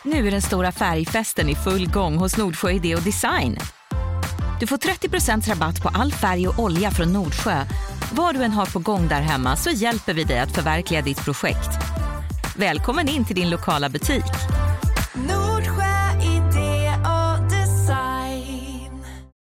Nu är den stora färgfesten i full gång hos Nordsjö Idé och Design. Du får 30% rabatt på all färg och olja från Nordsjö. Vad du än har på gång där hemma så hjälper vi dig att förverkliga ditt projekt. Välkommen in till din lokala butik. Nordsjö Idé och Design.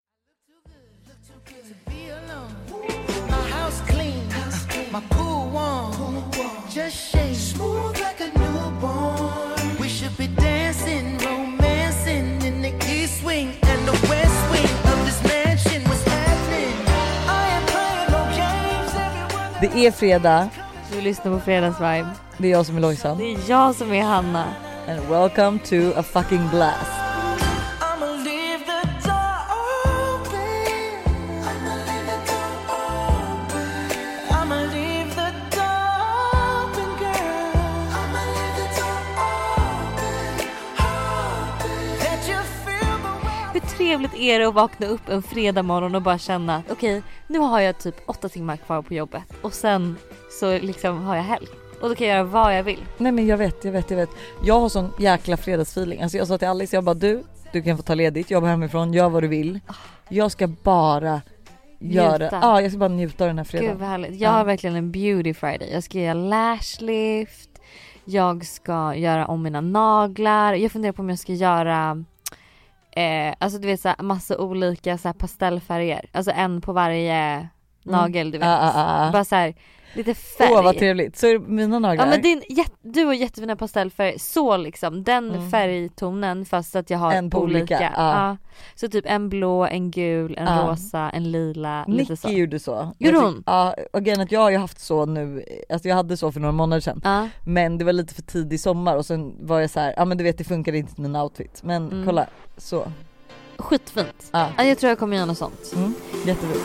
My house clean, my pool warm, just shake smooth like a newborn. We should be dancing, romancing in the east wing and the west wing of this mansion. What's happening? I am playing no games, everyone. Det är fredag. Du lyssnar på Fredagsvibe. Det är jag som är Lojsan. Det är jag som är Hanna. And welcome to a fucking blast. I'ma leave the door open. I'ma leave the door open. I'ma leave the door open, girl. I'ma leave the door open. Let you feel the way. Hur trevligt är det att vakna upp en fredag morgon och bara känna att okej, nu har jag typ 8 timmar kvar på jobbet. Och sen så liksom har jag helg. Och då kan jag göra vad jag vill. Nej men jag vet. Jag har sån jäkla fredagsfeeling. Alltså jag sa till Alice, jag bara du kan få ta ledigt, jobba hemifrån, gör vad du vill. Jag ska bara göra. Ja, jag ska bara njuta av den här fredagen. Gud vad härligt. Jag har verkligen en beauty friday. Jag ska göra lash lift. Jag ska göra om mina naglar. Jag funderar på om jag ska göra alltså du vet så här, massa olika så här pastellfärger. Alltså en på varje nagel, du vet. Bara så här lite färg. Åh vad trevligt. Så är det mina naglar. Ja men du har jättefina pastellfärger. Så liksom den färgtonen fast att jag har en på olika. Ja. Så typ en blå, en gul, en rosa, en lila. Lite så. Nicky gjorde så. Gjorde hon? Ja, och grejen att jag har ju haft så nu. Alltså jag hade så för några månader sedan. Men det var lite för tidig sommar. Och sen var jag så här, ja men du vet det funkar inte till min outfit. Men kolla, så. Skitfint. Jag tror jag kommer göra något sånt. Jättefint.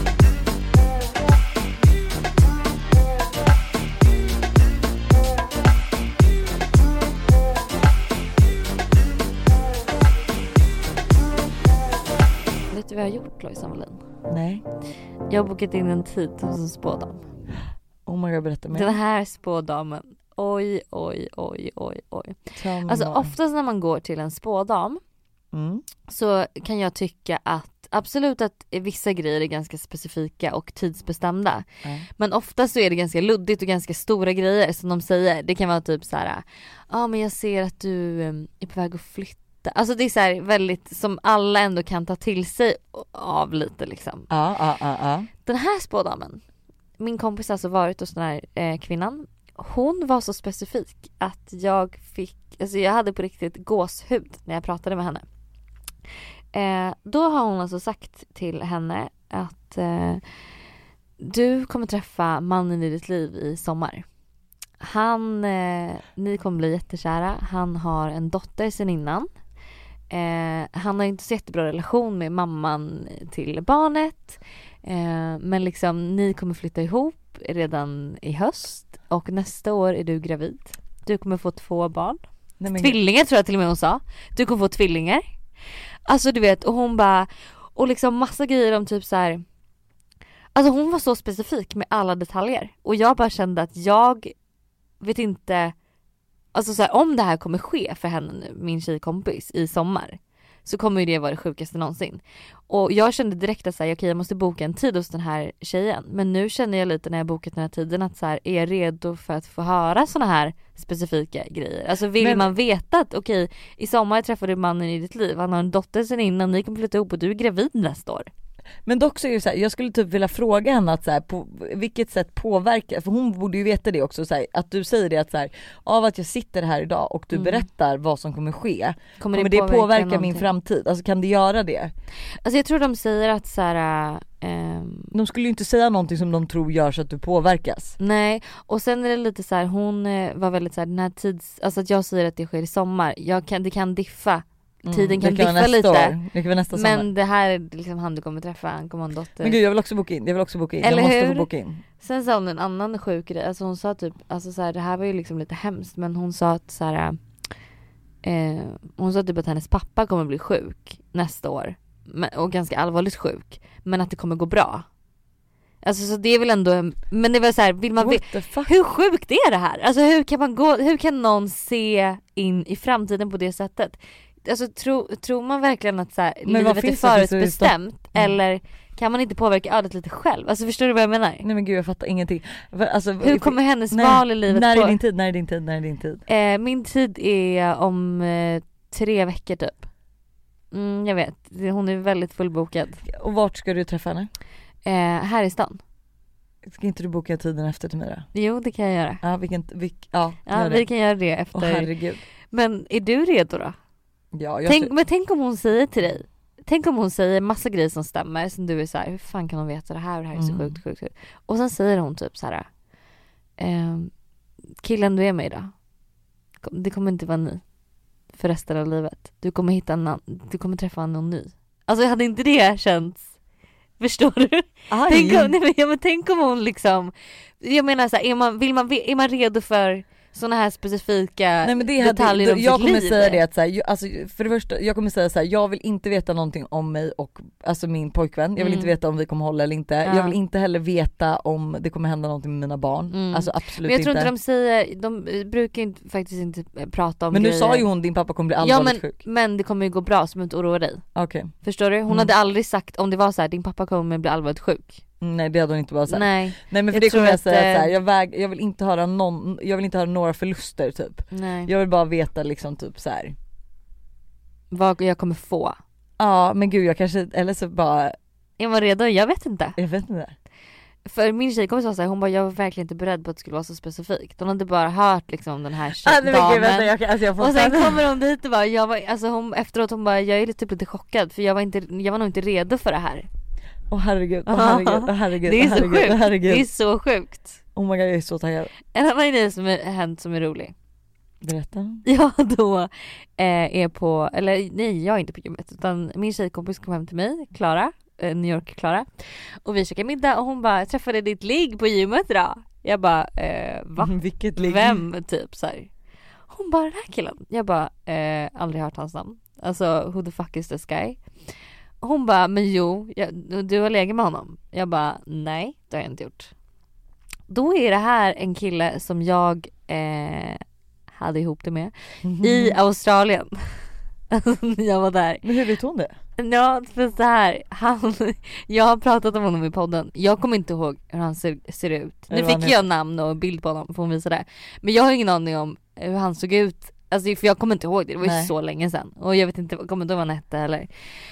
Vet du vad jag har gjort, Lojsan Wallin? Nej. Jag har bokat in en tid hos en spådam. Oh my god, berätta mig. Den här spådamen. Oj. Alltså oftast när man går till en spådam så kan jag tycka att absolut att vissa grejer är ganska specifika och tidsbestämda. Men ofta så är det ganska luddigt och ganska stora grejer som de säger. Det kan vara typ så här: men jag ser att du är på väg att flytta. Alltså det är så här väldigt som alla ändå kan ta till sig av lite liksom. Den här spådamen, min kompis har alltså varit hos den här kvinnan. Hon var så specifik att jag hade på riktigt gåshud när jag pratade med henne. Då har hon alltså sagt till henne att du kommer träffa mannen i ditt liv i sommar. Ni kommer bli jättekära. Han har en dotter sen innan. Han har inte så jättebra relation med mamman till barnet. Men liksom ni kommer flytta ihop redan i höst. Och nästa år är du gravid. Du kommer få 2 barn. Tvillingar tror jag till och med hon sa. Du kommer få tvillingar. Alltså du vet, och hon bara, och liksom massa grejer om typ så här. Alltså hon var så specifik med alla detaljer. Och jag bara kände att jag vet inte, alltså så här, om det här kommer ske för henne nu, min tjejkompis, i sommar, så kommer ju det vara det sjukaste någonsin. Och jag kände direkt att så här, okej, jag måste boka en tid hos den här tjejen. Men nu känner jag lite när jag bokat den här tiden att så här, är jag redo för att få höra såna här specifika grejer. Alltså vill man veta att okej, i sommar träffar du mannen i ditt liv. Han har en dotter sen innan, ni kommer flytta ihop och du är gravid nästa år. Men dock så är det så här, jag skulle typ vilja fråga henne att så här, på vilket sätt påverkar, för hon borde ju veta det också så här, att du säger det att så här, av att jag sitter här idag och du berättar vad som kommer ske, kommer det påverka min framtid? Alltså kan det göra det? Alltså jag tror de säger att så här, de skulle ju inte säga någonting som de tror gör så att du påverkas. Nej, och sen är det lite så här, hon var väldigt så här, den här alltså att jag säger att det sker i sommar, det kan diffa. Tiden kan diffa lite. Det kan nästa sommar. Men det här är liksom han du kommer träffa. Han kommer ha en dotter. Men gud, jag vill också boka in. Eller jag måste hur? få boka in. Sen sa hon en annan sjuk grej. Alltså hon sa typ, alltså så här, det här var ju liksom lite hemskt. Men hon sa att så här, hon sa typ att hennes pappa kommer bli sjuk nästa år. Och ganska allvarligt sjuk. Men att det kommer gå bra. Alltså så det är väl ändå, men det var så här, vill man hur sjukt är det här? Alltså hur kan någon se in i framtiden på det sättet? Alltså tror man verkligen att så här, livet är förutbestämt eller kan man inte påverka ödet lite själv? Alltså förstår du vad jag menar? Nej men gud, jag fattar ingenting. Alltså, hur kommer hennes val i livet när är din tid? Min tid är om 3 veckor typ. Jag vet, hon är väldigt fullbokad. Och vart ska du träffa henne? Här i stan. Ska inte du boka tiden efter till mig då? Jo, det kan jag göra. Ja, vi kan göra det efter. Herregud. Men är du redo då? Ja, tänk om hon säger till dig. Tänk om hon säger massa grejer som stämmer, som du är så här, hur fan kan hon veta det här och det här är så sjukt. Och sen säger hon typ så här: killen du är med idag, det kommer inte vara ni för resten av livet. Du kommer träffa någon ny. Alltså hade inte det känts? Förstår du? Tänk om hon liksom, jag menar så här, är man redo för såna här specifika detaljer om jag sitt kommer liv? säga det att så här, alltså, för det första, jag kommer säga så här, jag vill inte veta någonting om mig och alltså min pojkvän. Jag vill inte veta om vi kommer hålla eller inte. Jag vill inte heller veta om det kommer hända någonting med mina barn. Alltså absolut inte. Men jag tror inte de brukar faktiskt inte prata om men nu grejer. sa ju hon din pappa kommer bli allvarligt sjuk. Men det kommer ju gå bra, så du inte oroa dig. Okay. Förstår du? Hon hade aldrig sagt, om det var så här, din pappa kommer bli allvarligt sjuk. Nej, det hade hon inte bara sagt. Nej men för det kommer jag säga så här, jag vill inte höra några förluster typ. Nej. Jag vill bara veta liksom typ så här vad jag kommer få. Ja, men gud, jag kanske, eller så bara är man redo? Jag vet inte. För min tjej kommer så här, hon bara, jag var verkligen inte beredd på att det skulle vara så specifikt. Hon hade bara hört liksom den här damen. Och sen kommer hon dit och bara, efteråt hon bara, jag är lite chockad för jag var nog inte redo för det här. Herregud. Det är så sjukt. Det är så sjukt. Oh my god, jag är så taggad. En annan grej som är hänt som är rolig. Berätta. Jag då är på, eller nej, jag är inte på gymmet, utan min tjejkompis kom hem till mig, Klara, New York Klara, och vi käkade middag och hon bara, träffade ditt ligg på gymmet idag. Jag bara, va? Vilket ligg? Vem typ så här. Hon bara, den här killen. Jag bara, aldrig hört hans namn. Alltså, who the fuck is this guy? Hon bara, men jo, du har legat med honom. Jag bara, nej, det har jag inte gjort. Då är det här en kille som jag hade ihop det med i Australien. Jag var där. Men hur vet hon det? Ja, för så här, jag har pratat om honom i podden. Jag kommer inte ihåg hur han ser ut. Nu fick jag namn och bild på honom för hon visa det. Men jag har ingen aning om hur han såg ut. Alltså, för jag kommer inte ihåg det. Det var ju så länge sedan. Och jag vet inte, kommer inte ihåg vad han hette heller.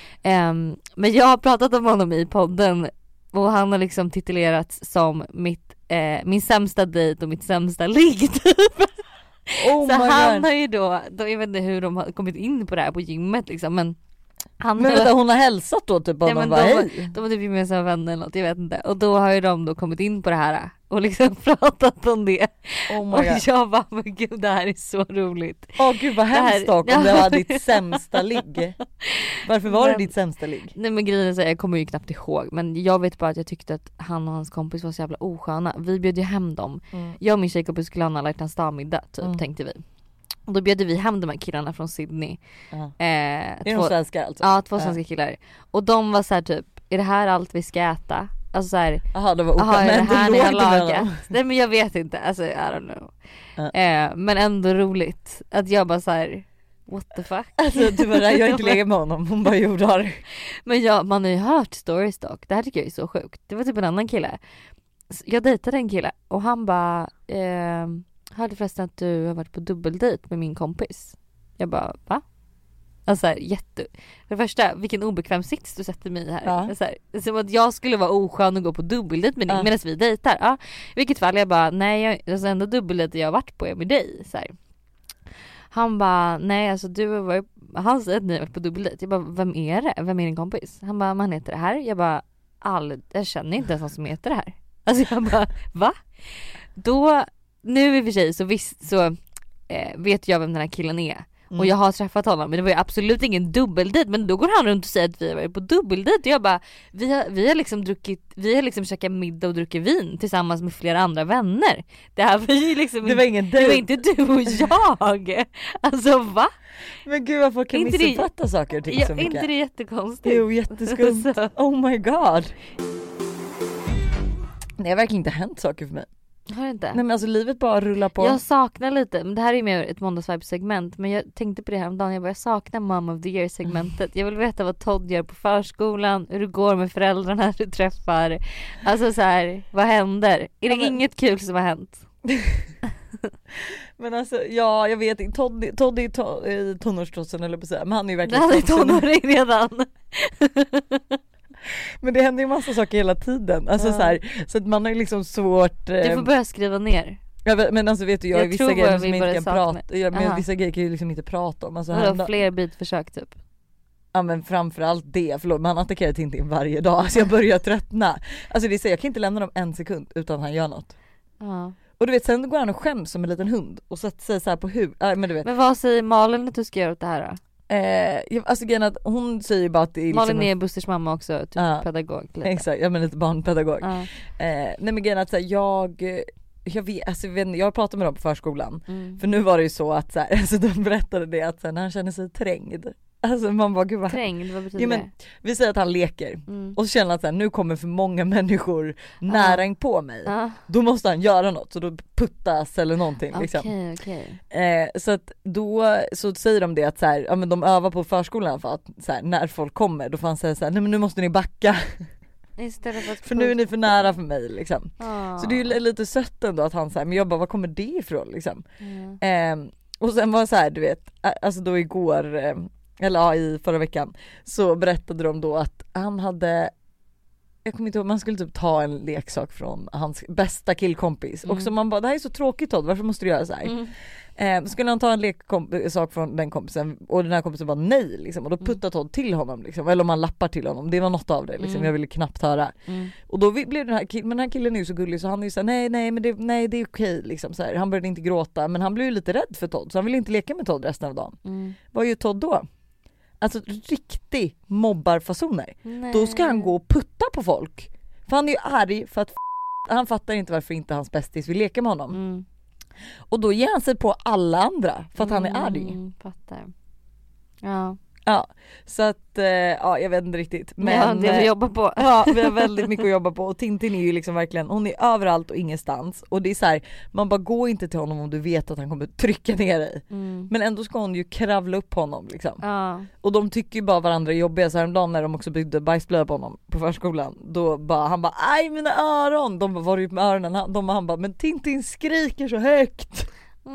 Men jag har pratat om honom i podden. Och han har liksom titulerats som min sämsta dejt och mitt sämsta ligg typ. Så han har ju då, jag vet inte hur de har kommit in på det här på gymmet liksom, men hon har hälsat då typ, de var typ gemensamma vänner eller något, jag vet inte. Och då har ju de då kommit in på det här och liksom pratat om det. Och jag bara, men gud, det här är så roligt. Gud vad hemskt dock om det var ditt sämsta ligg. Varför var det ditt sämsta ligg? Nej, men grejen är så, jag kommer ju knappt ihåg, men jag vet bara att jag tyckte att han och hans kompis var så jävla osköna. Vi bjöd ju hem dem. Jag och min tjejkompis skulle ha en alla hjärtans dag-middag typ, tänkte vi. Och då bjöd vi hem de här killarna från Sydney. Är de svenska alltså? Ja, 2 svenska killar. Och de var så här typ, är det här allt vi ska äta? Alltså så här, det var okej. Är det här ni har lagat? Nej, men jag vet inte, alltså I don't know. Men ändå roligt att jag bara så här, what the fuck? Alltså du bara, jag har inte legat med honom. Hon bara, jo, har. Men man har ju hört stories dock. Det här tycker jag är så sjukt. Det var typ en annan kille. Jag dejtade en kille och han bara, hörde förresten att du har varit på dubbeldejt med min kompis. Jag bara, va? Alltså här, för det första, vilken obekväm sits du sätter mig här. Alltså här, som att jag skulle vara oskön och gå på dubbeldejt med dig medan vi dejtar. I vilket fall jag bara, nej, alltså enda dubbeldejt jag har varit på är med dig. Så här. Han bara, nej, alltså du har varit, han säger att ni har varit på dubbeldejt. Jag bara, vem är det? Vem är din kompis? Han bara, man heter det här. Jag bara, jag känner inte ens någon som heter det här. Alltså jag bara, va? Då, nu i och för sig så visst så vet jag vem den här killen är. Och jag har träffat honom, men det var ju absolut ingen dubbeldejt. Men då går han runt och säger att vi har varit på dubbeldejt. Och jag bara, vi har liksom käkat middag och druckit vin tillsammans med flera andra vänner. Det här var ju liksom, det var ingen dejt. Det var inte du och jag. Alltså va? Men gud, vad folk kan missuppfatta saker och ting så mycket. Inte det jättekonstigt? Jo, jätteskumt. Oh my god. Det har verkligen inte hänt saker för mig. Har det inte? Nej men alltså livet bara rullar på. Jag saknar lite, men det här är mer ett måndagsvibe-segment, men jag tänkte på det här om dagen, jag saknar Mom of the Year-segmentet. Jag vill veta vad Todd gör på förskolan, hur det går med föräldrarna du träffar. Alltså så här, vad händer? Är det inget kul som har hänt? Men alltså, ja jag vet inte, Todd är i tonårstrossen eller på att säga, men han är ju verkligen Han är tonåring redan. Men det händer ju massa saker hela tiden. Alltså så här, så att man har ju liksom svårt. Du får börja skriva ner. Men alltså vet du, jag är vissa grejer som inte kan prata. Men vissa grejer kan ju liksom inte prata om. Alltså, har fler bitförsök typ. Ja men framförallt det, förlåt, men han attackerar Tintin varje dag. Alltså jag börjar tröttna. Alltså det är så, jag kan inte lämna dem en sekund utan han gör något. Ja. Och du vet, sen går han och skäms som en liten hund och sätter sig så här på huvudet. Men du vet. Men vad säger Malin att du ska göra åt det här då? Alltså grejen att hon säger ju bara att det är liksom Malin är Busters mamma också, typ pedagog lite. Exakt, jag menar lite barnpedagog. Nej men grejen att så här, jag vet, alltså jag har pratat med dem på förskolan. För nu var det ju så att så här, alltså de berättade det att så här, när han känner sig trängd. Alltså man bara gud vad... Trängd, vad betyder det? Vi säger att han leker och så känner han att så här, nu kommer för många människor nära in på mig. Då måste han göra något, så då puttas eller någonting liksom. Okay. Så att då så säger de det att så här, ja men de övar på förskolan för att så här, när folk kommer då får han säga så här, nej men nu måste ni backa. Istället för nu är ni för nära för mig liksom. Så det är ju lite sött ändå att han säger, men jag bara, var kommer det ifrån liksom? Och sen var så här, du vet, alltså då igår eller i förra veckan så berättade de då att han hade, jag kommer inte ihåg, man skulle typ ta en leksak från hans bästa killkompis och så man bara, det här är så tråkigt Todd, varför måste du göra så här? Skulle han ta en leksak från den kompisen och den här kompisen var nej liksom, och då puttar Todd till honom liksom, eller om man lappar till honom, det var något av det liksom, jag ville knappt höra. Och då blev den här killen, men den här killen är ju så gullig så han är ju såhär, nej men det är okej liksom, så här. Han började inte gråta, men han blev ju lite rädd för Todd så han ville inte leka med Todd resten av dagen. Vad gör Todd då? Alltså riktig mobbarfasoner. Då ska han gå och putta på folk. För han är ju arg för att han fattar inte varför inte hans bästis vill leka med honom. Och då ger han sig på alla andra för att han är arg. Fattar. Ja, så att jag vet inte riktigt, men det vi jobbar på. Ja, vi har väldigt mycket att jobba på och Tintin är ju liksom verkligen, hon är överallt och ingenstans och det är så här, man bara går inte till honom om du vet att han kommer trycka ner dig. Men ändå ska hon ju kravla upp honom liksom. Och de tycker ju bara varandra är jobbiga, så häromdagen när de också byggde bajsblöja på honom på förskolan, då bara, han bara, aj mina öron, de bara, var du med öronen? Han bara, men Tintin skriker så högt.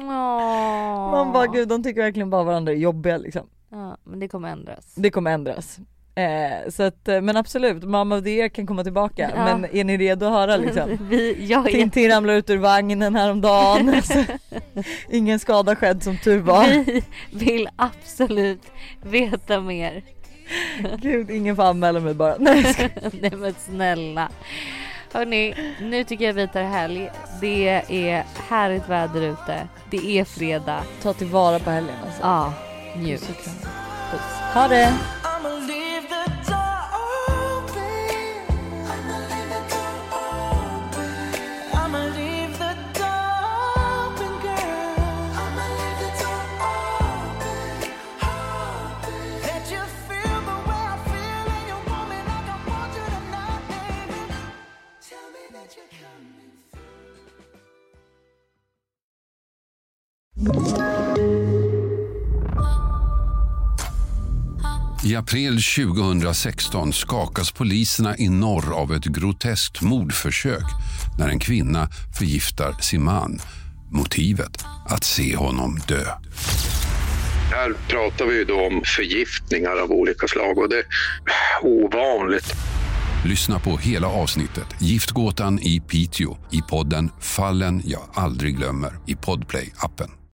Man bara, gud, de tycker verkligen bara varandra är jobbiga liksom. Ja, men det kommer ändras. Det kommer ändras. Så att, men absolut, Mom of the Year kan komma tillbaka. Men är ni redo att höra liksom? Tintin ramlar ut ur vagnen häromdagen. Alltså, ingen skada skedd som tur var. Vi vill absolut veta mer. Gud, ingen får anmäla mig bara. Nej men snälla. Hörrni, nu tycker jag vi tar helg. Det är härligt väder ute. Det är fredag. Ta tillvara på helgen alltså. Ja. Njut. Ha det! I april 2016 skakas poliserna i norr av ett groteskt mordförsök när en kvinna förgiftar sin man. Motivet? Att se honom dö. Här pratar vi då om förgiftningar av olika slag och det är ovanligt. Lyssna på hela avsnittet Giftgåtan i Piteå i podden Fallen jag aldrig glömmer i Podplay-appen.